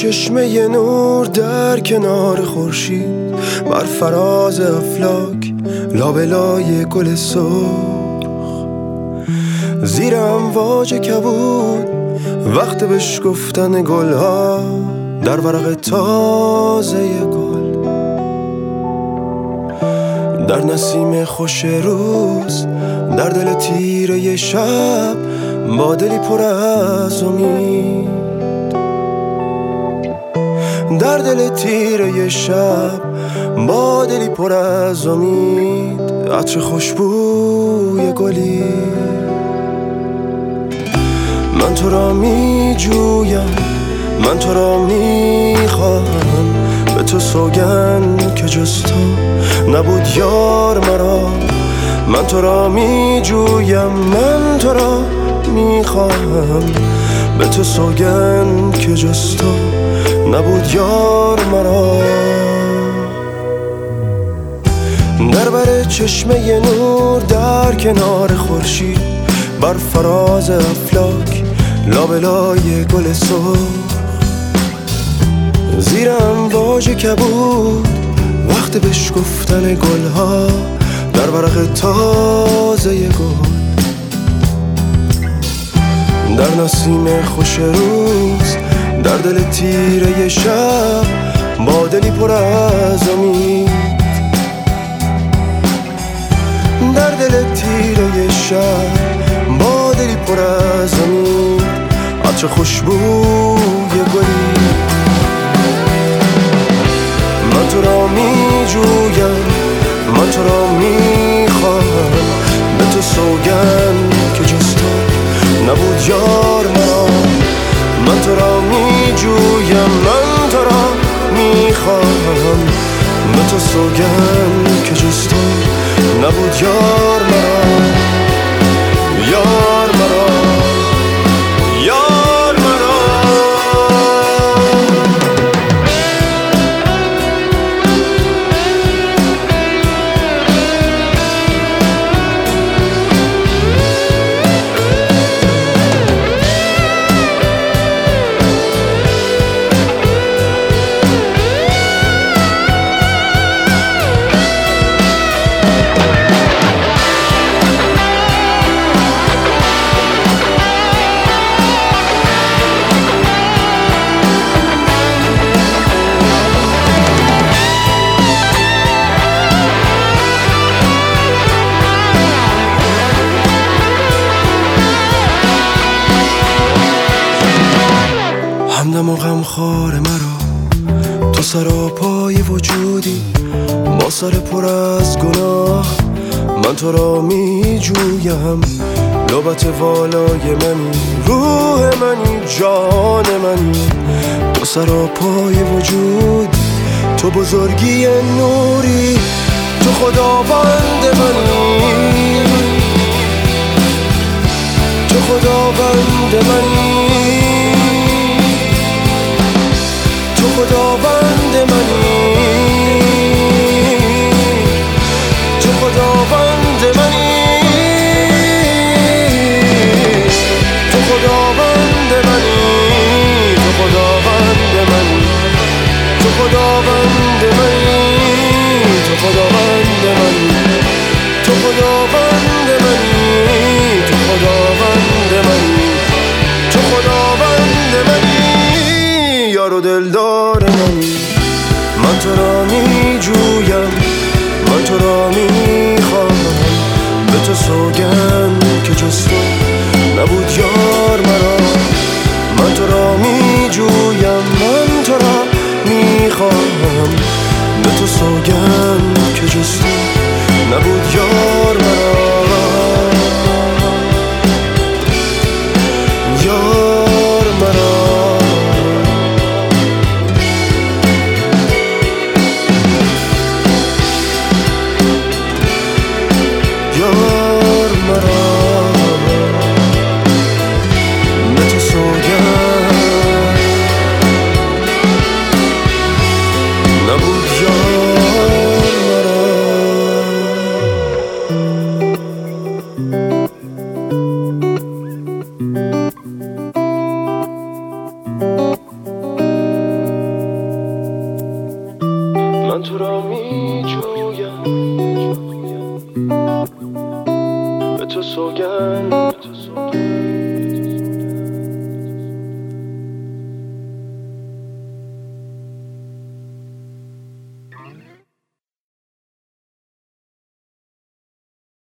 چشمه نور در کنار خورشید، بر فراز افلاک لابلای گل سرخ، زیر امواج کبود وقت بشکفتن گلها در ورق تازه گل، در نسیم خوش روز، در دل تیره شب، با دلی پر از امید، در دل تیره شب، با دلی پر از امید، عطر خوشبوی گلی. من تو را می جویم، من تو را می خواهم، به تو سوگند که جز تو نبود یار مرا. من تو را می جویم، من تو را می خواهم، به تو سوگند که جز تو نبود یار مرا. در بر چشمه نور در کنار خورشید، بر فراز افلاک لابلای گل سرخ، زیر امواج کبود وقت بشکفتن گلها در ورق تازه گل، در نسیم خوش روز، در دل تیره شب، با دلی پر از امید، در دل تیره شب، با دلی پر از امید، عطر خوشبوی گلی. من تو را می جویم، من تو را می خواهم، به تو سوگند که جز تو نبود یار مرا. من تو را می جویم، من تو را می خواهم، به تو سوگند که جز تو نبود یار مرا، یار مرا، یار مرا. همدم و غمخوار مرا، تو سراپای وجودی، با سر پر از گناه. من تو را می جویم، لبت والای منی، روح منی، جان منی، تو سراپای وجودی، تو بزرگی نوری، تو خداوند منی، تو خداوند منی، تو خداوند منی، تو خداوند منی، تو خداوند منی، تو خداوند منی، تو خداوند منی، تو خداوند منی، تو خداوند منی، تو خداوند منی، تو خداوند منی، یار و دلدار منی. من تو را می جویم، من تو را می خواهم، به تو سوگند که جز تو نبود یار مرا. من تو را می جویم، من تو را می خواهم، به تو سوگند که به تو سوگند